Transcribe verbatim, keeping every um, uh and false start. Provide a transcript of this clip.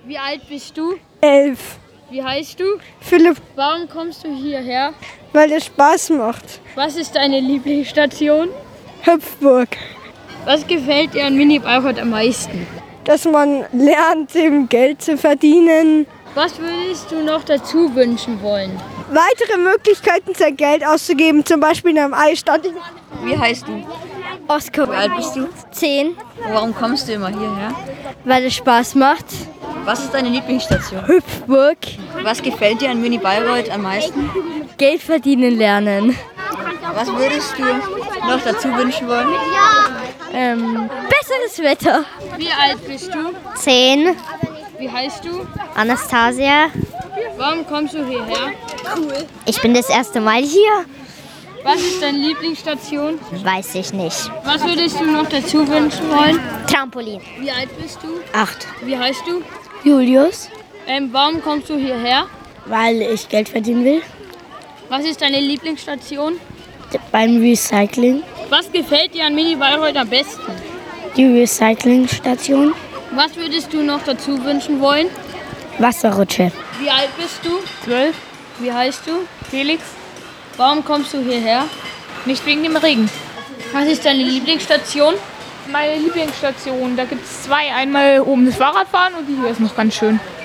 Wie alt bist du? Elf. Wie heißt du? Philipp, Warum kommst du hierher? weil es Spaß macht. Was ist deine Lieblingsstation? Hüpfburg. Was gefällt dir an Mini Bayreuth am meisten? Dass man lernt, eben Geld zu verdienen. Was würdest du noch dazu wünschen wollen? Weitere Möglichkeiten, sein Geld auszugeben, zum Beispiel in einem Eisstand. Wie heißt du? Oskar. Wie alt bist du? Zehn, Warum kommst du immer hierher? weil es Spaß macht. Was ist deine Lieblingsstation? Hüpfburg. Was gefällt dir an Mini Bayreuth am meisten? Geld verdienen lernen. Was würdest du noch dazu wünschen wollen? Ähm, besseres Wetter. Wie alt bist du? Zehn. Wie heißt du? Anastasia. Warum kommst du hierher? Ich bin das erste Mal hier. Was ist deine Lieblingsstation? Weiß ich nicht. Was würdest du noch dazu wünschen wollen? Trampolin. Wie alt bist du? Acht. Wie heißt du? Julius. Ähm, warum kommst du hierher? Weil ich Geld verdienen will. Was ist deine Lieblingsstation? Beim Recycling. Was gefällt dir an Mini Bayreuth am besten? Die Recyclingstation. Was würdest du noch dazu wünschen wollen? Wasserrutsche. Wie alt bist du? Zwölf. Wie heißt du? Felix. Warum kommst du hierher? Nicht wegen dem Regen. Was ist deine Lieblingsstation? Meine Lieblingsstation, da gibt es zwei. Einmal oben das Fahrradfahren und die hier ist noch ganz schön.